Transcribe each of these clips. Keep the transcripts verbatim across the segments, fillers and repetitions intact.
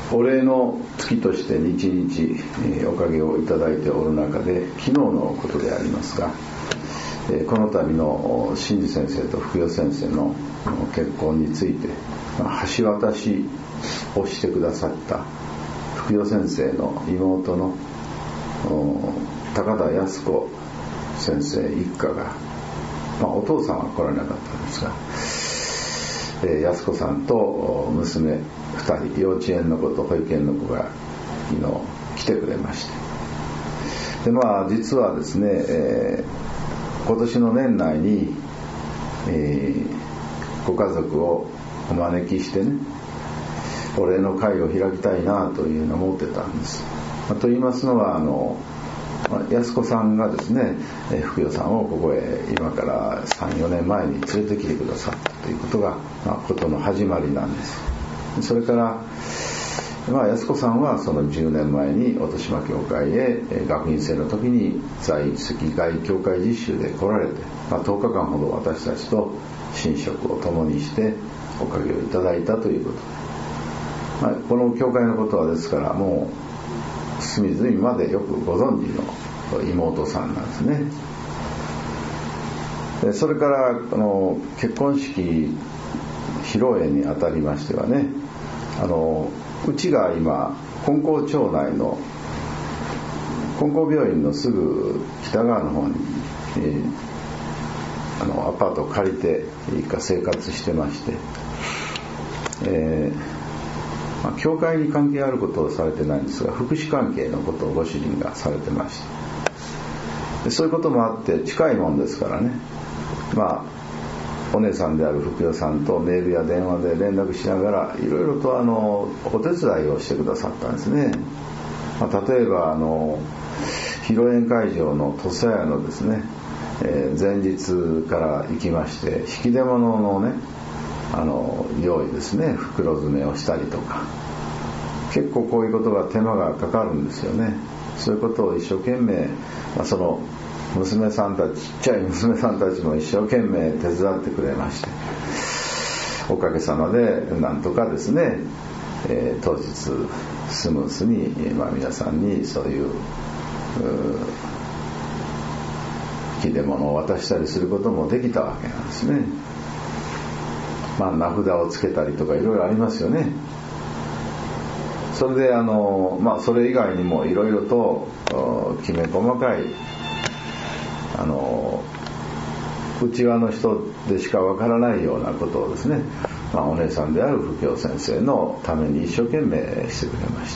お礼の月として日々おかげをいただいておる中で、昨日のことでありますが、この度の真治先生と福代先生の結婚について橋渡しをしてくださった福代先生の妹の高田靖子先生一家が、まあ、お父さんは来られなかったんですが、靖子さんと娘ふたり、幼稚園の子と保育園の子が昨日来てくれまして、でまあ実はですね、えー、今年の年内に、えー、ご家族をお招きしてね、お礼の会を開きたいなというのを思ってたんです。まあ、と言いますのは、あの靖子さんがですね、福代さんをここへ今からさん、よねんまえに連れてきてくださったということが、まあ、ことの始まりなんです。それから、まあ、靖子さんはそのじゅうねんまえに音島教会へ学院生の時に在籍外教会実習で来られて、まあ、とおかかんほど私たちと寝食を共にしておかげをいただいたということで、まあ、この教会のことはですからもう隅々までよくご存知の妹さんなんですね。でそれからこの結婚式披露宴にあたりましてはね、あのうちが今金光町内の金光病院のすぐ北側の方に、えー、あのアパートを借りて一家生活してまして、えーまあ、教会に関係あることをされてないんですが、福祉関係のことをご主人がされてまして、でそういうこともあって近いもんですからね、まあお姉さんである福代さんとメールや電話で連絡しながらいろいろとあのお手伝いをしてくださったんですね。まあ、例えばあの披露宴会場の土佐屋のですね、えー、前日から行きまして引き出物のねあの用意ですね、袋詰めをしたりとか、結構こういうことが手間がかかるんですよね。そういうことを一生懸命、まあ、その娘さんたち、ちっちゃい娘さんたちも一生懸命手伝ってくれまして、おかげさまでなんとかですね、えー、当日スムースに、まあ、皆さんにそういう引き出物を渡したりすることもできたわけなんですね。まあ、名札をつけたりとかいろいろありますよね。それであの、まあ、それ以外にもいろいろときめ細かいあの内輪の人でしかわからないようなことをですね、まあ、お姉さんである福代先生のために一生懸命してくれました。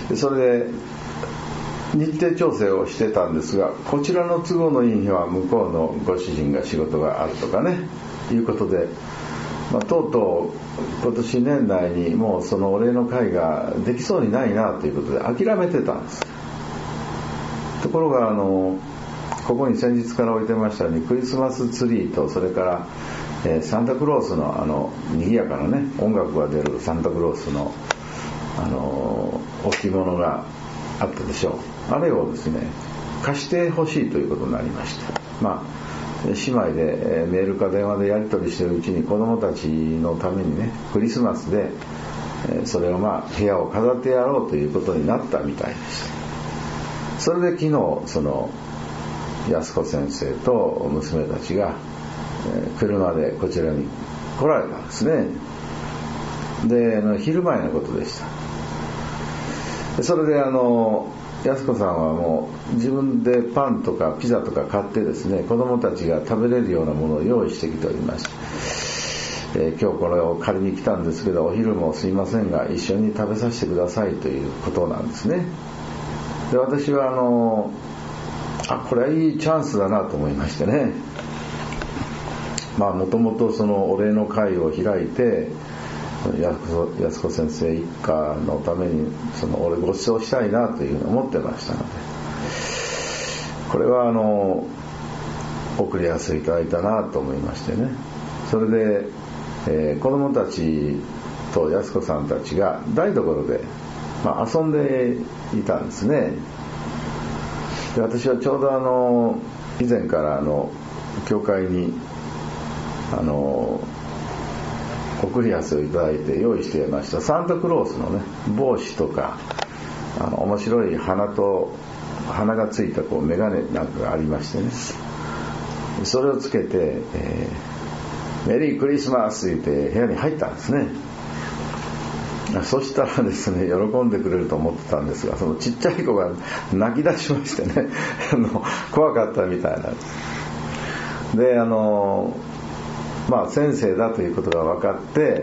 でそれで日程調整をしてたんですが、こちらの都合のいい日は向こうのご主人が仕事があるとかねいうことで、まあ、とうとう今年年内にもうそのお礼の会ができそうにないなということで諦めてたんです。ところがあのここに先日から置いてましたようにクリスマスツリーとそれから、えー、サンタクロースのあの賑やかなね音楽が出るサンタクロースのあの置物があったでしょう。あれをですね貸してほしいということになりまして、まあ姉妹でメールか電話でやり取りしているうちに子供たちのためにねクリスマスでそれをまあ部屋を飾ってやろうということになったみたいです。それで昨日その靖子先生と娘たちが車でこちらに来られたんですね。で昼前のことでした。それであの靖子さんはもう自分でパンとかピザとか買ってですね、子供たちが食べれるようなものを用意してきておりまして、えー、今日これを借りに来たんですけどお昼もすいませんが一緒に食べさせてくださいということなんですね。で私はあのあこれはいいチャンスだなと思いましてね、まあもともとそのお礼の会を開いて靖子先生一家のためにその俺ご馳走したいなというふうに思ってましたので、これはあの送り合わせいただいたなと思いましてね、それで、えー、子供たちと靖子さんたちが台所で、まあ、遊んでいたんですね。で私はちょうどあの以前からあの教会にあの送り合わせをいただいて用意していましたサンタクロースのね帽子とか、あの面白い花と花がついたこうメガネなんかがありましてね、それをつけて、えー、メリークリスマスって言って部屋に入ったんですね。そしたらですね、喜んでくれると思ってたんですが、そのちっちゃい子が泣き出しましてねあの怖かったみたいなんですで、あのまあ先生だということが分かって、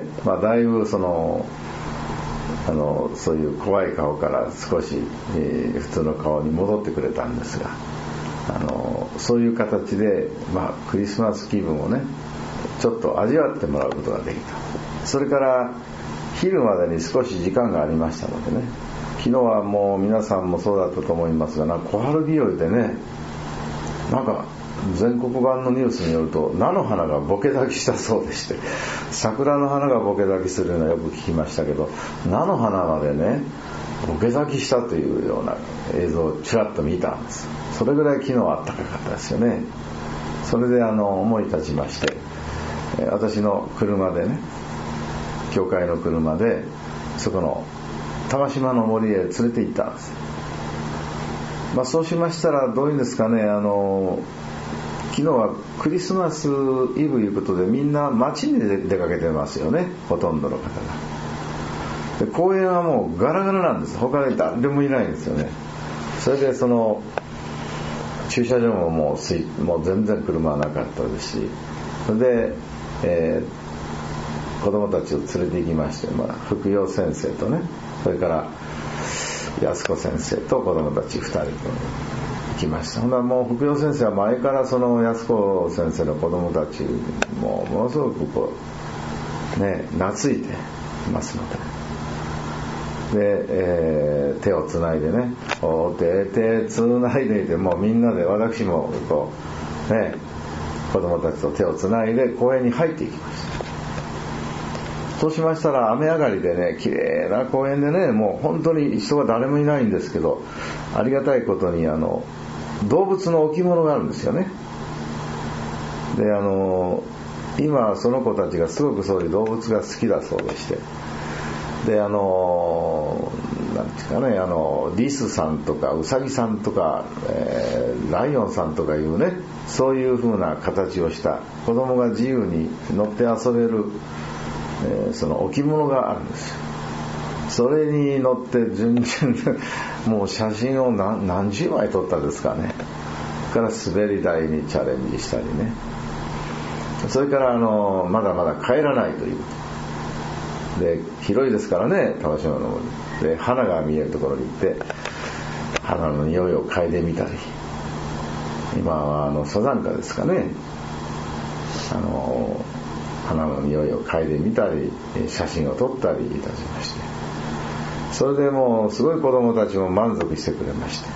まあ、だいぶそのあのそういう怖い顔から少し、えー、普通の顔に戻ってくれたんですが、あのそういう形で、まあ、クリスマス気分をねちょっと味わってもらうことができた。それから昼までに少し時間がありましたのでね、昨日はもう皆さんもそうだったと思いますが、なんか小春日和でね、なんか全国版のニュースによると菜の花がボケ咲きしたそうでして、桜の花がボケ咲きするのはよく聞きましたけど、菜の花までねボケ咲きしたというような映像をちらっと見たんです。それぐらい昨日は暖かかったですよね。それであの思い立ちまして、私の車でね、教会の車でそこの玉島の森へ連れて行ったんです。まあ、そうしましたらどういうんですかね、あの昨日はクリスマスイブということでみんな街に出かけてますよね、ほとんどの方が。で公園はもうガラガラなんです。他で誰もいないんですよね。それでその駐車場ももうすいもう全然車はなかったですし、それで、えー子供たちを連れて行きまして、まあ、福洋先生とね、それから安子先生と子供たちふたりと行きました。ほんならもう福洋先生は前からその安子先生の子供たちもものすごくこうね懐いていますので、で、えー、手をつないでね、お手手つないでいて、もうみんなで、私もこうね子供たちと手をつないで公園に入っていきました。そうしましたら雨上がりでね、綺麗な公園でね、もう本当に人が誰もいないんですけど、ありがたいことにあの動物の置物があるんですよね。で、あの今その子たちがすごくそういう動物が好きだそうでして、で、あのなんていうかね、あのリスさんとかウサギさんとか、えー、ライオンさんとかいうね、そういう風な形をした子供が自由に乗って遊べるえー、その置物があるんですよ。それに乗って順々もう写真を 何, 何十枚撮ったですかね。から滑り台にチャレンジしたりね。それからあのまだまだ帰らないというで、広いですからね、玉島の森で花が見えるところに行って花の匂いを嗅いでみたり、今はあのサザンカですかね、あの花の匂いを嗅いでみたり写真を撮ったりいたしまして、それでもうすごい子供たちも満足してくれまして、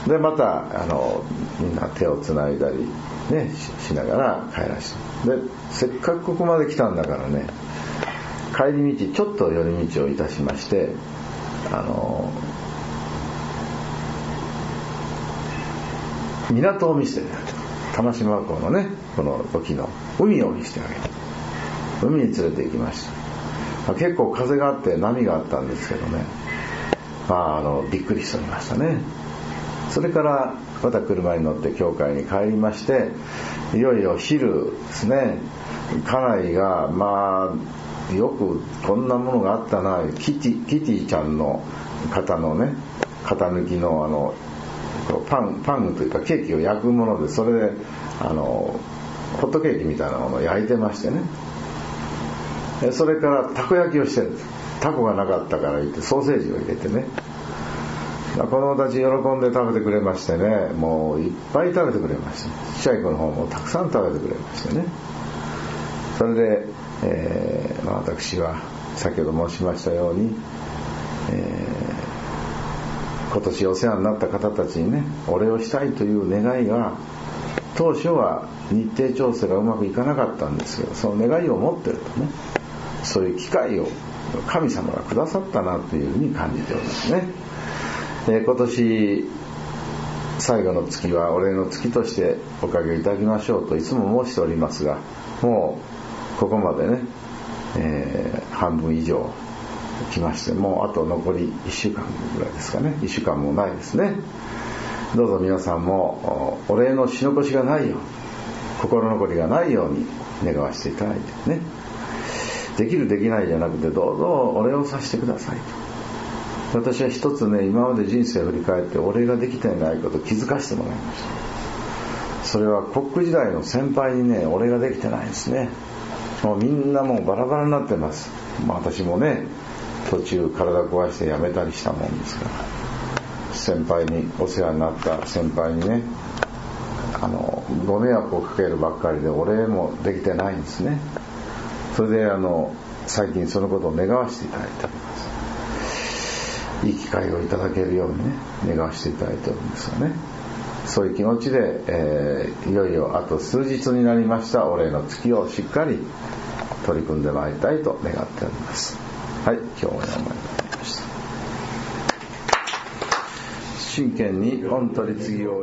でまたあのみんな手をつないだり、ね、し, しながら帰らせて、でせっかくここまで来たんだからね、帰り道ちょっと寄り道をいたしまして、あの港を見せて玉島港のね、この沖の海を見せてあげる。海に連れて行きました。結構風があって波があったんですけどね、まあ、あのびっくりしておりましたね。それからまた車に乗って教会に帰りまして、いよいよ昼ですね。家内がまあよくこんなものがあったな、キティ、キティちゃんの型のね、型抜きのあのパン、パンというかケーキを焼くもので、それであのホットケーキみたいなものを焼いてましてね、それからたこ焼きをしてるんです。タコがなかったから言ってソーセージを入れてね、子供たち喜んで食べてくれましてね、もういっぱい食べてくれました。ちっちゃい子の方もたくさん食べてくれましてね、それで、えーまあ、私は先ほど申しましたように、えー、今年お世話になった方たちにねお礼をしたいという願いが、当初は日程調整がうまくいかなかったんですけど、その願いを持ってるとね、そういう機会を神様がくださったなというふうに感じておりますね。えー、今年最後の月はお礼の月としておかげいただきましょうといつも申しておりますが、もうここまでね、えー、半分以上来まして、もうあと残りいっしゅうかんぐらいですかね。いっしゅうかんもないですね。どうぞ皆さんもお礼のし残しがないように、心残りがないように願わせていただいてね、できるできないじゃなくて、どうぞお礼をさせてくださいと。私は一つね、今まで人生を振り返ってお礼ができていないことを気づかせてもらいました。それはコック時代の先輩にね、お礼ができてないですね。もうみんなもうバラバラになってます。まあ、私もね、途中体壊して辞めたりしたもんですから、先輩にお世話になった先輩にね、あのご迷惑をかけるばっかりでお礼もできてないんですね。それであの最近そのことを願わせていただいております。いい機会をいただけるようにね、願わせていただいておるんですよね。そういう気持ちで、えー、いよいよあと数日になりましたお礼の月をしっかり取り組んでまいりたいと願っております。はい、今日もお願いいたしました。真剣に御取り次ぎを